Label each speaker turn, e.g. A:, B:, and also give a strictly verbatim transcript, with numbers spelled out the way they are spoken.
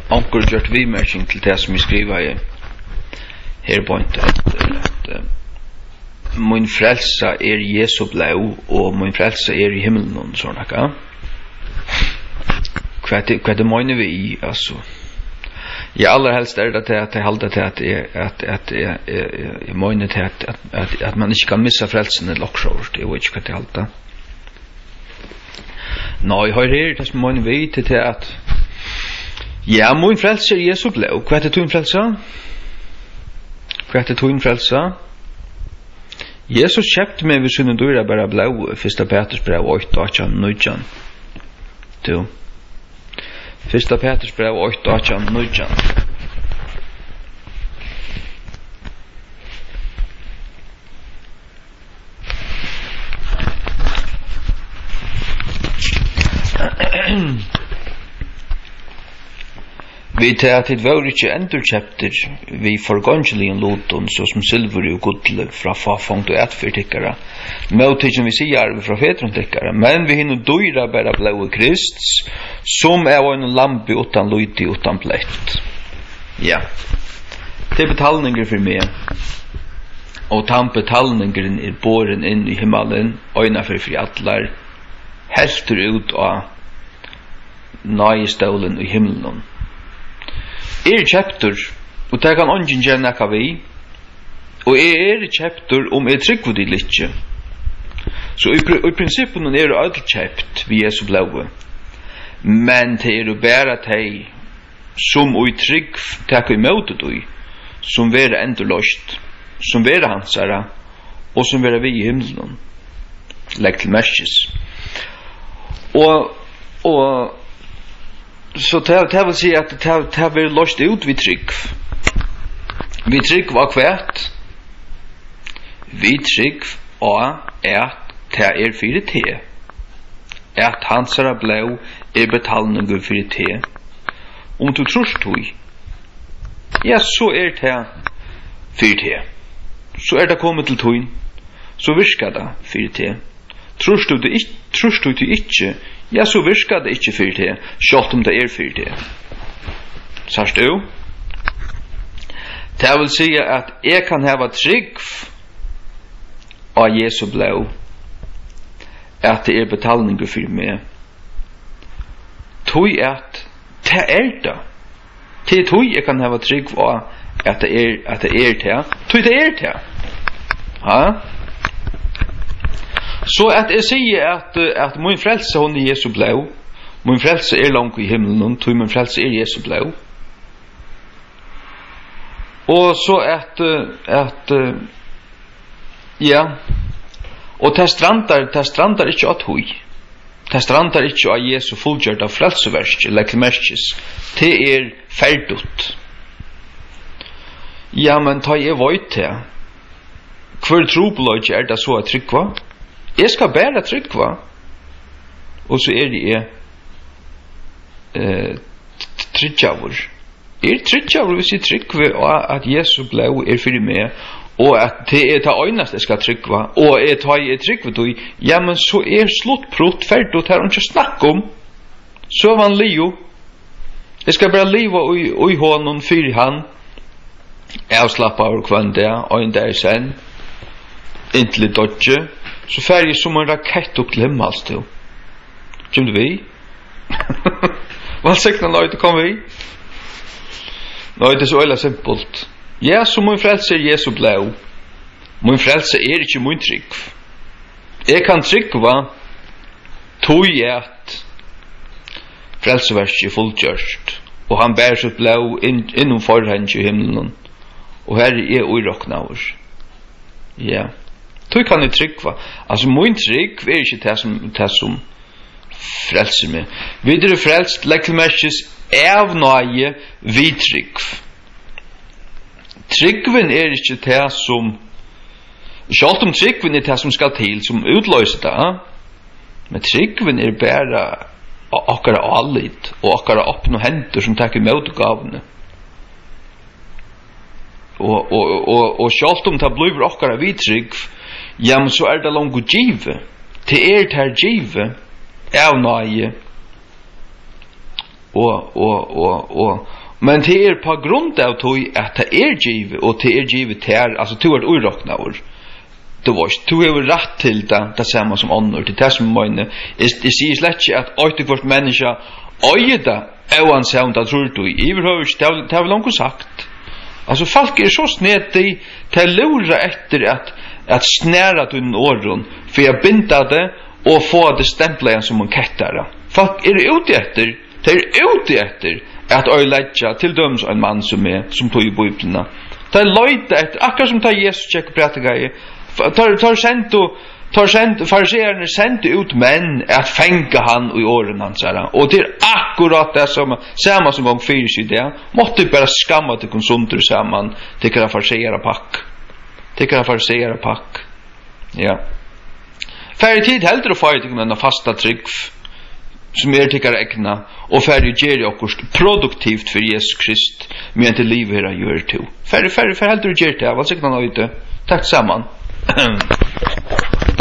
A: onkel gjort vimerking til det som vi skriver i her point at, at min frelsa er Jesu blod og min frelsa er i himmelen og sånn akka. Hva er det mener vi i, altså? Ja, aller helst er det at jeg halder til at jeg, at, at jeg, jeg, jeg mener til at, at, at, at man ikke kan missa frelsen i loksjord, det er jo ikke hva til halda. Nå, jeg har her, det som mener vi til at ja, min frelse er Jesu blod. Hva er det tog frelse? Hva er det tog frelse? Jesus kjøpte meg ved sinne dyra bare blod, første Peters brev åtte, atten, nitton. Du. Første Peters brev åtte, atten, nitton. Vi tar at det var ikke endurkjøpter vi forgångelig en loton, så som silver og gudle fra fafongt og etfyrtikkere, møttikken vi sier vi fra fetrontikkere, men vi hinner dyra bare blå Krist, som er en lampe utan lyti utan plett. Ja, det er betalninger for meg, og den betalningen er båren inn i himmelen, øyne for fri atler, helter ut av nøyestålen i himmelen. Er kjeptur, og det kan ungen gjerne nekka vi, og er kjeptur om er tryggvud i littje. Så i, i prinsippen er det alt kjept vi er så blåe. Men det er jo bare de som i trygg takk i møte dui, som være endurløst, som være hansara, og som være vi i himmelen. Legg til merkes. Og, og så det, det vil si at det, det blir løst ut vi trygg. Vi trygg var kvært. Vi trygg og at det er fire te. At hansara blå er betalninger fire te. Om du tror tog, ja, så er det fire te. Så er det kommet til tog, så virker det fire te. Tror du det ikke, tror du det ikke, ja, så virker det ikke fyrt det, selv om det er fyrt det. Sørst du? Det vil si at jeg kan hava trygg av Jesu blod, at det er betalninger for meg. Tog at det er det. Til tog jeg kan hava trygg av at det er, at det er det. Tog det er det. Ja? Så at jeg sier at, at min frelse hon er Jesu blod, min frelse er langt i himmelen, tog min frelse er Jesu blod. Og så at, at ja, og det strandar, det strandar ikke av tog. Det strandar ikke av Jesu fullgjørd av frelseversk, eller klemmerskis. Det er ferdut. Ja, men ta jeg veit det. Hver trobeløg er det så at tryggva? Jeg skal bare tryggva, og så er det eh, tryggjavur. Er tryggjavur hvis jeg tryggva at Jesu blod er fyrir meg, og at det er det øyneste jeg skal tryggva, og jeg tar jeg tryggva du, ja, men så er sluttprutt ferdig, og det har han ikke snakk om. Så er han lio. Jeg skal bare liva ui hånden fyrir han, avslappa over kvann det, og en der sen, inntil dodge, så fer jeg som en rakett opp til himmels til. Kjem du vi? Hva sikna nøyde kom vi? Nøyde er så øyla simpelt. Ja, så min frelse er Jesu blod. Min frelse er ikke min trygg. Jeg kan tryggva tog jeg at frelseverset er fullgjørst, og han bærer sitt blod inn, innom forhånd i himmelen, og her er uiroknaver. Ja. Tog kan jeg tryggva. Altså, min trygg er ikke det som, det som frelser meg. Videre frelst, legg til merkes, av nøye vi trygg. Tryggven er ikke det som, selv om tryggven er det som skal til, som utløser det, men tryggven er bare akkara allit, og akkara oppnå henter som takker med gavene. Og, og, og, og selv om det blir akkara vi trygg, ja, men så er det langt å give. Det er det her give av nøye. Og, og, og, og, Men det är på grund av att det är givet och det är givet här, alltså du är urrocknaur. Du vet, du har rätt till det, det samma som annor, det är det som menar. Det säger slett inte att åttiofyrt människa öjer det, oansett att tror du, i överhuvud, det har vi långt sagt. Alltså folk är så snett i till lura efter att att snära till åren för att binda det och få det stämpla som man kettar. Folk är ute efter, det är ute efter att öjlägga till döms en man som är som tog i bibeln. Det är löjt att akkurat som tar Jesus check prätiga tar tar sent och tar sent fariséerna sent ut män att fänga han i åren hans här. Och det är akkurat det som samma som gång fyra sig det. Måtte bara skamma till konsumter samman till kan fariséera pack. Till kan fariséera pack. Ja. Färdig tid helt och färdig med en fasta trygg som är tycker räkna och färdig ger jag också produktivt för Jesus Krist med till liv här gör till. Färdig färdig för helt och ger det. Vad säger man ute? Tack samman.